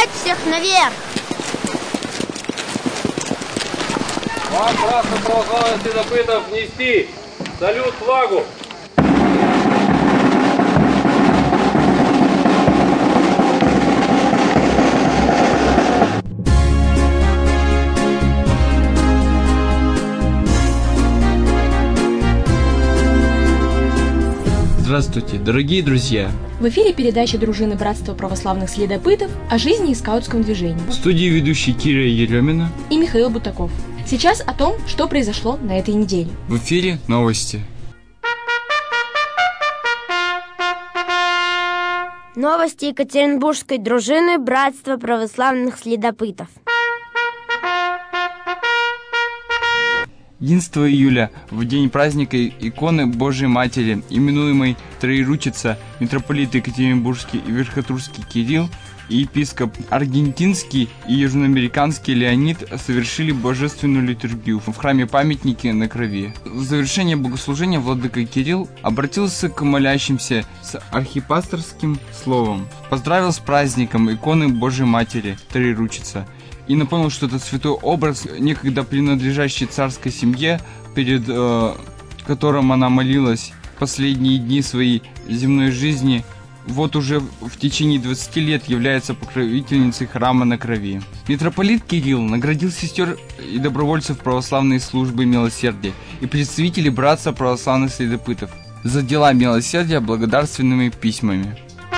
Поднять всех наверх! Вам, братство православных следопытов, нести салют флагу! Здравствуйте, дорогие друзья! В эфире передача дружины Братства православных следопытов о жизни и скаутском движении. В студии ведущие Кира Еремина и Михаил Бутаков. Сейчас о том, что произошло на этой неделе. В эфире новости. Новости Екатеринбургской дружины Братства православных следопытов. 11 июля, в день праздника иконы Божией Матери, именуемой Троеручица, митрополит Екатеринбургский и Верхотурский Кирилл и епископ Аргентинский и Южноамериканский Леонид совершили божественную литургию в храме-памятнике на Крови. В завершение богослужения владыка Кирилл обратился к молящимся с архипасторским словом, поздравил с праздником иконы Божией Матери Троеручица и напомнил, что этот святой образ, некогда принадлежащий царской семье, перед которым она молилась последние дни своей земной жизни, вот уже в течение 20 лет является покровительницей храма на Крови. Митрополит Кирилл наградил сестер и добровольцев православной службы милосердия и представителей братства православных следопытов за дела милосердия благодарственными письмами.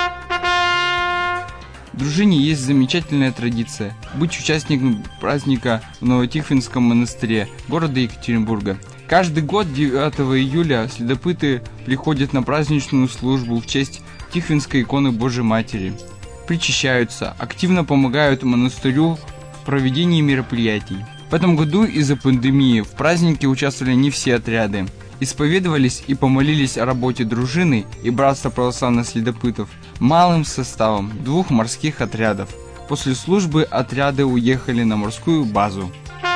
В дружине есть замечательная традиция – быть участником праздника в Новотихвинском монастыре города Екатеринбурга. Каждый год 9 июля следопыты приходят на праздничную службу в честь Тихвинской иконы Божией Матери, причащаются, активно помогают монастырю в проведении мероприятий. В этом году из-за пандемии в празднике участвовали не все отряды. Исповедовались и помолились о работе дружины и братства православных следопытов малым составом 2 морских отрядов. После службы отряды уехали на морскую базу.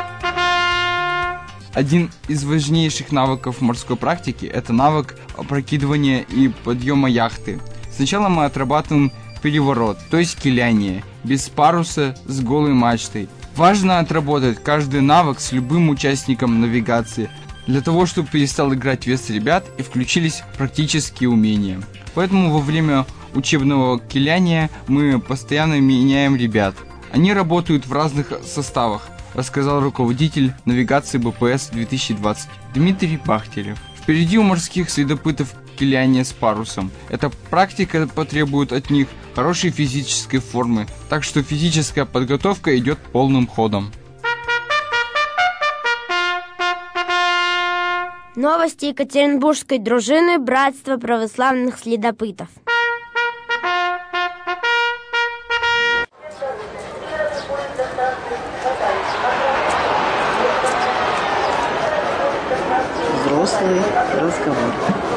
Один из важнейших навыков морской практики – это навык опрокидывания и подъема яхты. Сначала мы отрабатываем переворот, то есть киляние, без паруса, с голой мачтой. Важно отработать каждый навык с любым участником навигации, для того, чтобы перестал играть вес ребят и включились практические умения. Поэтому во время учебного киляния мы постоянно меняем ребят. Они работают в разных составах, рассказал руководитель навигации БПС 2020 Дмитрий Бахтерев. Впереди у морских следопытов киляние с парусом. Эта практика потребует от них хорошей физической формы, так что физическая подготовка идет полным ходом. Новости Екатеринбургской дружины Братства православных следопытов. Взрослый разговор.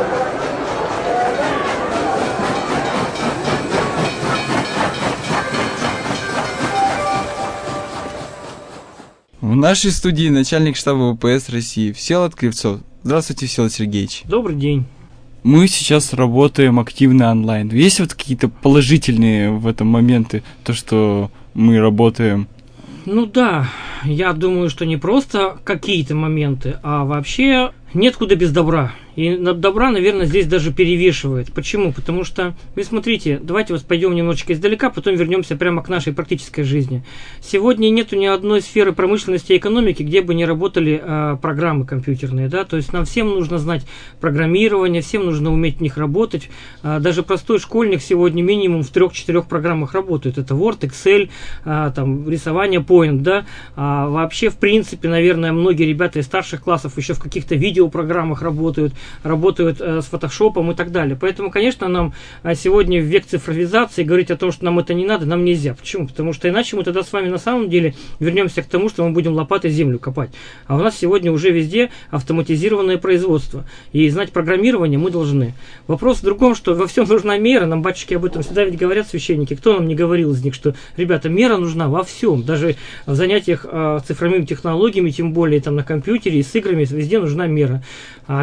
В нашей студии начальник штаба ВПС России Всеволод Кривцов. Здравствуйте, Всеволод Сергеевич. Добрый день. Мы сейчас работаем активно онлайн. Есть вот какие-то положительные в этом моменты, то, что мы работаем? Ну да, я думаю, что не просто какие-то моменты, а вообще нет худа без добра. И добра, наверное, здесь даже перевешивает. Почему? Потому что, вы смотрите, давайте вот пойдем немножечко издалека, потом вернемся прямо к нашей практической жизни. Сегодня нету ни одной сферы промышленности и экономики, где бы не работали программы компьютерные, да, то есть нам всем нужно знать программирование, всем нужно уметь в них работать. Даже простой школьник сегодня минимум в 3-4 программах работает. Это Word, Excel, там, рисование Point, да. Вообще, в принципе, наверное, многие ребята из старших классов еще в каких-то видеопрограммах работают с фотошопом и так далее. Поэтому, конечно, нам сегодня в век цифровизации говорить о том, что нам это не надо, нам нельзя. Почему? Потому что иначе мы тогда с вами на самом деле вернемся к тому, что мы будем лопатой землю копать. А у нас сегодня уже везде автоматизированное производство. И знать программирование мы должны. Вопрос в другом, что во всем нужна мера. Нам батюшки об этом всегда ведь говорят, священники. Кто нам не говорил из них, что, ребята, мера нужна во всем. Даже в занятиях цифровыми технологиями, тем более там на компьютере и с играми, везде нужна мера. А меру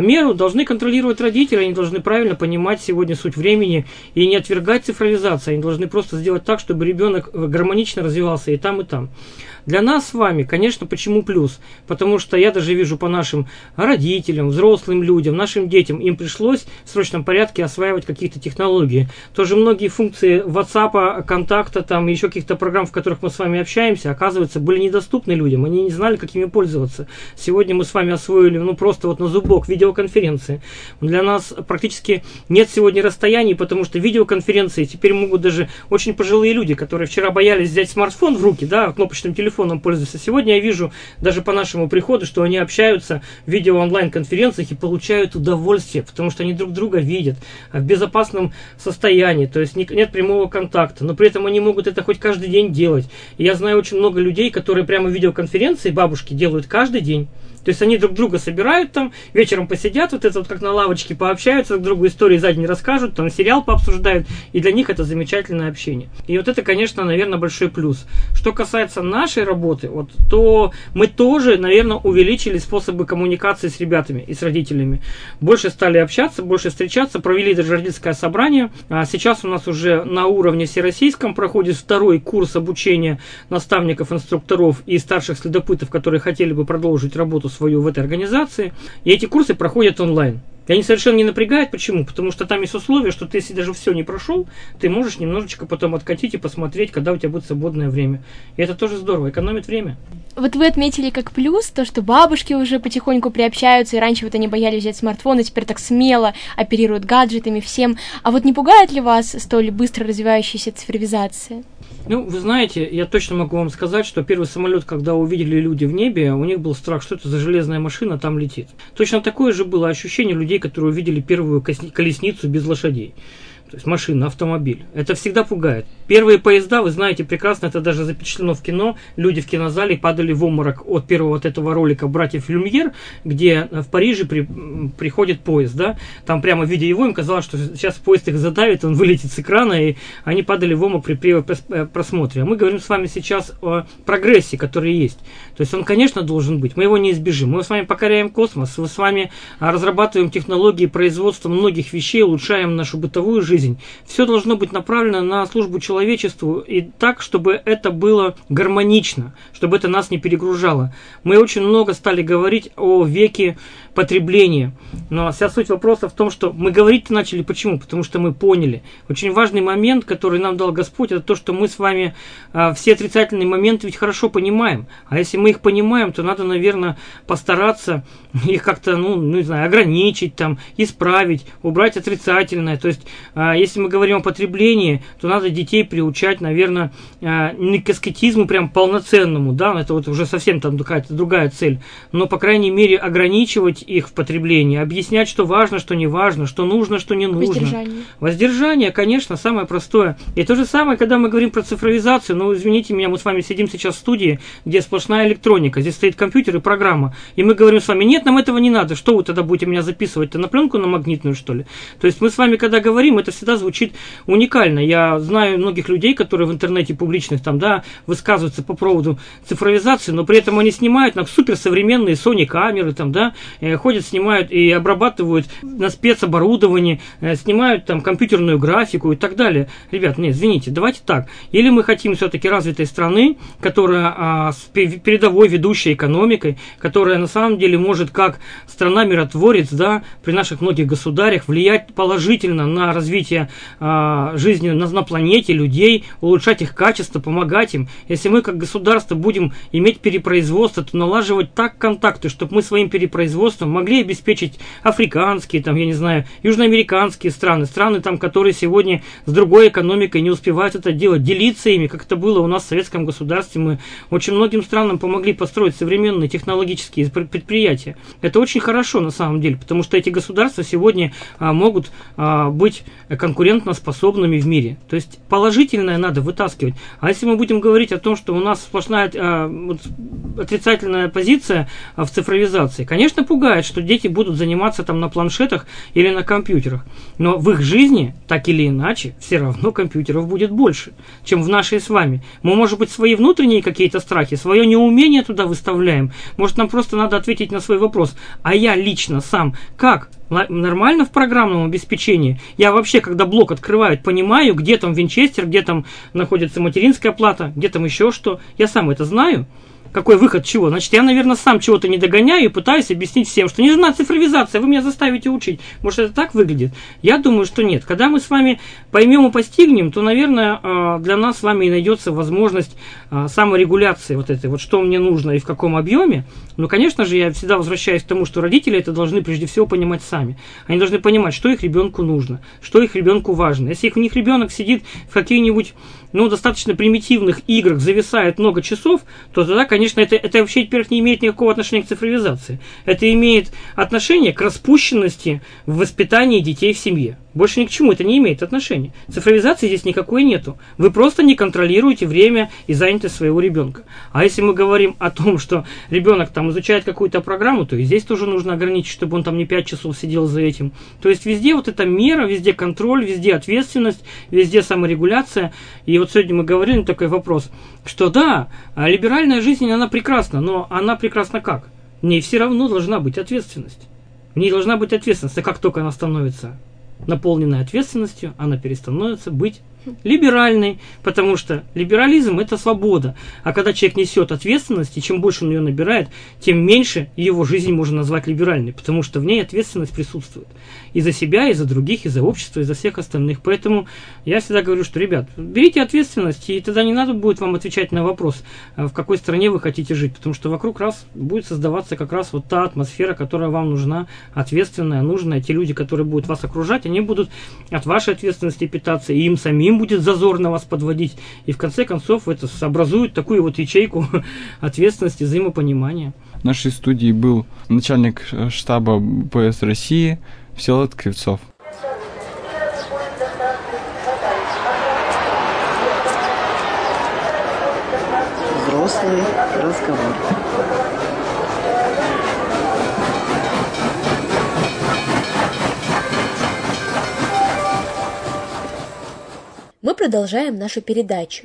должны контролировать родители, они должны правильно понимать сегодня суть времени и не отвергать цифровизацию, они должны просто сделать так, чтобы ребенок гармонично развивался и там, и там. Для нас с вами, конечно, почему плюс? Потому что я даже вижу по нашим родителям, взрослым людям, нашим детям, им пришлось в срочном порядке осваивать какие-то технологии. Тоже многие функции WhatsApp, контакта, там еще каких-то программ, в которых мы с вами общаемся, оказывается, были недоступны людям, они не знали, как ими пользоваться. Сегодня мы с вами освоили, просто вот на зубок видеоконференции. Для нас практически нет сегодня расстояний, потому что видеоконференции теперь могут даже очень пожилые люди, которые вчера боялись взять смартфон в руки, да, кнопочным телефоном пользуются. Сегодня я вижу даже по нашему приходу, что они общаются в видео-онлайн-конференциях и получают удовольствие, потому что они друг друга видят в безопасном состоянии, то есть нет прямого контакта, но при этом они могут это хоть каждый день делать. И я знаю очень много людей, которые прямо видеоконференции бабушки делают каждый день. То есть они друг друга собирают там, вечером посидят, вот это вот как на лавочке, пообщаются друг другу, истории за день расскажут, там сериал пообсуждают, и для них это замечательное общение. И вот это, конечно, наверное, большой плюс. Что касается нашей работы, то мы тоже, наверное, увеличили способы коммуникации с ребятами и с родителями. Больше стали общаться, больше встречаться, провели даже родительское собрание. А сейчас у нас уже на уровне всероссийском проходит второй курс обучения наставников, инструкторов и старших следопытов, которые хотели бы продолжить работу свою в этой организации. И эти курсы проходят онлайн. И они совершенно не напрягают. Почему? Потому что там есть условие, что ты, если даже все не прошел, ты можешь немножечко потом откатить и посмотреть, когда у тебя будет свободное время. И это тоже здорово, экономит время. Вот вы отметили как плюс то, что бабушки уже потихоньку приобщаются, и раньше вот они боялись взять смартфон, и теперь так смело оперируют гаджетами всем. А вот не пугает ли вас столь быстро развивающаяся цифровизация? Вы знаете, я точно могу вам сказать, что первый самолет, когда увидели люди в небе, у них был страх, что это за железная машина там летит. Точно такое же было ощущение людей, которые увидели первую колесницу без лошадей. То есть машина, автомобиль. Это всегда пугает. Первые поезда, вы знаете прекрасно, это даже запечатлено в кино. Люди в кинозале падали в обморок от первого вот этого ролика «Братьев Люмьер», где в Париже приходит поезд, да. Там прямо видя его, им казалось, что сейчас поезд их задавит, он вылетит с экрана, и они падали в обморок при просмотре. А мы говорим с вами сейчас о прогрессе, который есть. То есть он, конечно, должен быть. Мы его не избежим. Мы с вами покоряем космос, мы с вами разрабатываем технологии производства многих вещей, улучшаем нашу бытовую жизнь. Все должно быть направлено на службу человечеству и так, чтобы это было гармонично, чтобы это нас не перегружало. Мы очень много стали говорить о веке потребления. Но вся суть вопроса в том, что мы говорить начали. Почему? Потому что мы поняли. Очень важный момент, который нам дал Господь, это то, что мы с вами все отрицательные моменты ведь хорошо понимаем. А если мы их понимаем, то надо, наверное, постараться их как-то, не знаю, ограничить, там, исправить, убрать отрицательное. То есть, если мы говорим о потреблении, то надо детей приучать, наверное, не к аскетизму прям полноценному, да, это вот уже совсем там какая-то другая цель, но, по крайней мере, ограничивать их в потреблении, объяснять, что важно, что не важно, что нужно, что не нужно. Воздержание, конечно, самое простое. И то же самое, когда мы говорим про цифровизацию, извините меня, мы с вами сидим сейчас в студии, где сплошная электроника, здесь стоит компьютер и программа, и мы говорим с вами, нет, нам этого не надо, что вы тогда будете меня записывать-то, на пленку, на магнитную, что ли? То есть мы с вами, когда говорим, это всегда звучит уникально. Я знаю многих людей, которые в интернете публичных там, да, высказываются по поводу цифровизации, но при этом они снимают на суперсовременные Sony камеры, там, да, ходят, снимают и обрабатывают на спецоборудовании, снимают там компьютерную графику и так далее. Ребят, нет, извините, давайте так. Или мы хотим все-таки развитой страны, которая с передовой ведущей экономикой, которая на самом деле может как страна-миротворец, да, при наших многих государях влиять положительно на развитие жизни на планете, людей, улучшать их качество, помогать им. Если мы как государство будем иметь перепроизводство, то налаживать так контакты, чтобы мы своим перепроизводством могли обеспечить африканские, там, я не знаю, южноамериканские страны, там, которые сегодня с другой экономикой не успевают это делать, делиться ими, как это было у нас в советском государстве. Мы очень многим странам помогли построить современные технологические предприятия. Это очень хорошо на самом деле, потому что эти государства сегодня могут быть конкурентоспособными в мире. То есть положительное надо вытаскивать. А если мы будем говорить о том, что у нас сплошная отрицательная позиция в цифровизации, конечно, пугает. пугает, что дети будут заниматься там на планшетах или на компьютерах. Но в их жизни, так или иначе, все равно компьютеров будет больше, чем в нашей с вами. Мы, может быть, свои внутренние какие-то страхи, свое неумение туда выставляем. Может, нам просто надо ответить на свой вопрос. А я лично сам как? Нормально в программном обеспечении? Я вообще, когда блок открывают, понимаю, где там винчестер, где там находится материнская плата, где там еще что. Я сам это знаю. Какой выход чего? Значит, я, наверное, сам чего-то не догоняю и пытаюсь объяснить всем, что не нужна цифровизация, вы меня заставите учить. Может, это так выглядит? Я думаю, что нет. Когда мы с вами поймем и постигнем, то, наверное, для нас с вами и найдется возможность саморегуляции вот этой, вот что мне нужно и в каком объеме. Но, конечно же, я всегда возвращаюсь к тому, что родители это должны прежде всего понимать сами. Они должны понимать, что их ребенку нужно, что их ребенку важно. Если у них ребенок сидит в каких-нибудь достаточно примитивных играх, зависает много часов, то тогда, конечно, это вообще, во-первых, не имеет никакого отношения к цифровизации. Это имеет отношение к распущенности в воспитании детей в семье. Больше ни к чему это не имеет отношения. Цифровизации здесь никакой нету. Вы просто не контролируете время и занятость своего ребенка. А если мы говорим о том, что ребенок там изучает какую-то программу, то и здесь тоже нужно ограничить, чтобы он там не 5 часов сидел за этим. То есть везде вот эта мера, везде контроль, везде ответственность, везде саморегуляция. И вот сегодня мы говорили на такой вопрос, что да, либеральная жизнь, она прекрасна, но она прекрасна как? В ней все равно должна быть ответственность. В ней должна быть ответственность, а как только она становится наполненной ответственностью, она перестановится быть либеральной, потому что либерализм – это свобода. А когда человек несет ответственность, и чем больше он ее набирает, тем меньше его жизнь можно назвать либеральной, потому что в ней ответственность присутствует. И за себя, и за других, и за общество, и за всех остальных. Поэтому я всегда говорю, что, ребят, берите ответственность, и тогда не надо будет вам отвечать на вопрос, в какой стране вы хотите жить, потому что вокруг вас будет создаваться как раз вот та атмосфера, которая вам нужна, ответственная, нужная. Те люди, которые будут вас окружать, они будут от вашей ответственности питаться, и им самим будет зазорно вас подводить. И в конце концов это образует такую вот ячейку ответственности, взаимопонимания. В нашей студии был начальник штаба ПС России Всеволод Кривцов. Взрослый разговор. Мы продолжаем нашу передачу.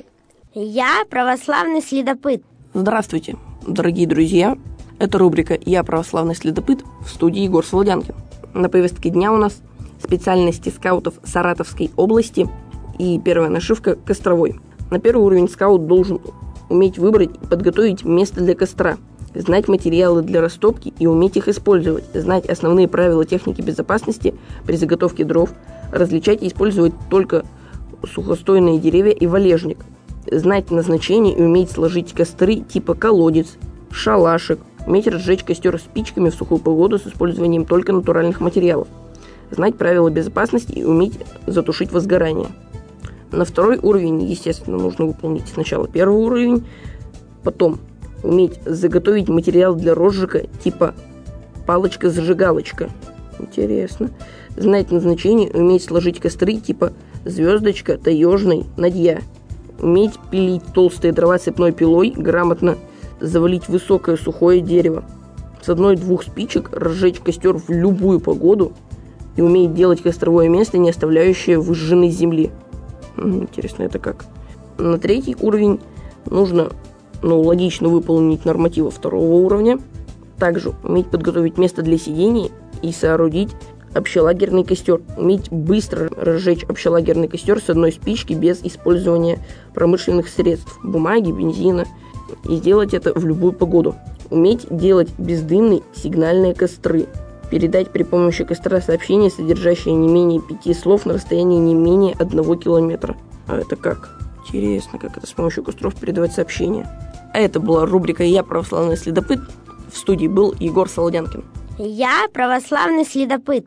Я православный следопыт. Здравствуйте, дорогие друзья. Это рубрика «Я православный следопыт», в студии Егор Солодянкин. На повестке дня у нас специальности скаутов Саратовской области и первая нашивка «Костровой». На первый уровень скаут должен уметь выбрать и подготовить место для костра, знать материалы для растопки и уметь их использовать, знать основные правила техники безопасности при заготовке дров, различать и использовать только сухостойные деревья и валежник, знать назначение и уметь сложить костры типа колодец, шалашик, уметь разжечь костер спичками в сухую погоду с использованием только натуральных материалов, знать правила безопасности и уметь затушить возгорание. На второй уровень, естественно, нужно выполнить сначала первый уровень, потом уметь заготовить материал для розжига типа палочка-зажигалочка. Интересно. Знать назначение и уметь сложить костры типа звездочка, таежный, надья. Уметь пилить толстые дрова цепной пилой, грамотно завалить высокое сухое дерево. С 1-2 спичек разжечь костер в любую погоду и уметь делать костровое место, не оставляющее выжженной земли. Интересно, это как? На третий уровень нужно, логично выполнить нормативы второго уровня. Также уметь подготовить место для сидения и соорудить общелагерный костер. Уметь быстро разжечь общелагерный костер с 1 спички без использования промышленных средств, бумаги, бензина. И сделать это в любую погоду. Уметь делать бездымные сигнальные костры. Передать при помощи костра сообщение, содержащее не менее 5 слов на расстоянии не менее 1 километра. А это как? Интересно, как это с помощью костров передавать сообщения. А это была рубрика «Я православный следопыт». В студии был Егор Солодянкин. Я православный следопыт.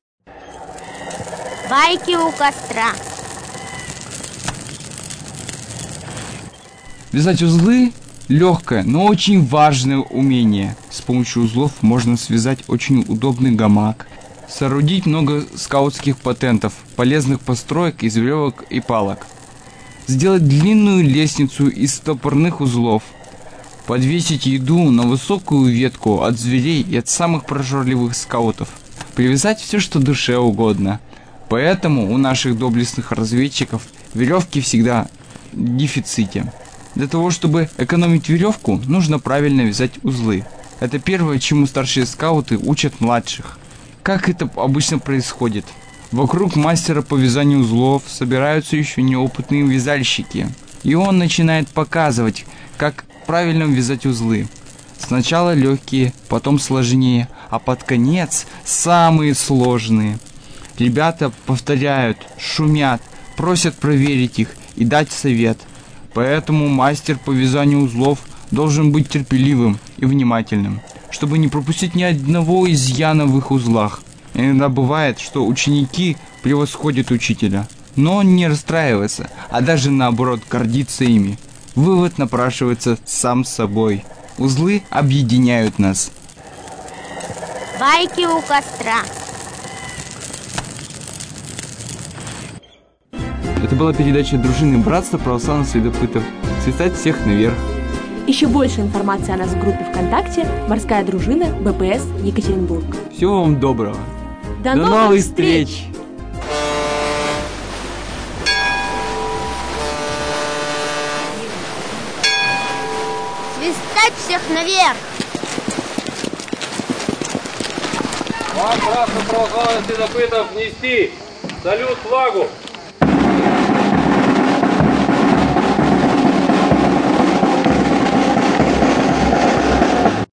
Байки у костра. Вязать узлы – легкое, но очень важное умение. С помощью узлов можно связать очень удобный гамак, соорудить много скаутских патентов, полезных построек из веревок и палок, сделать длинную лестницу из топорных узлов, подвесить еду на высокую ветку от зверей и от самых прожорливых скаутов, привязать все, что душе угодно. Поэтому у наших доблестных разведчиков веревки всегда в дефиците. Для того, чтобы экономить веревку, нужно правильно вязать узлы. Это первое, чему старшие скауты учат младших. Как это обычно происходит? Вокруг мастера по вязанию узлов собираются еще неопытные вязальщики. И он начинает показывать, как правильно вязать узлы. Сначала легкие, потом сложнее, а под конец самые сложные. Ребята повторяют, шумят, просят проверить их и дать совет. Поэтому мастер по вязанию узлов должен быть терпеливым и внимательным, чтобы не пропустить ни одного изъяна в их узлах. Иногда бывает, что ученики превосходят учителя, но он не расстраивается, а даже наоборот гордится ими. Вывод напрашивается сам собой. Узлы объединяют нас. Байки у костра. Это была передача дружины Братства православных следопытов. Свистать всех наверх. Еще больше информации о нас в группе ВКонтакте «Морская дружина БПС Екатеринбург». Всего вам доброго. До До новых встреч! Свистать всех наверх! Вам, братство православных следопытов, нести салют флагу!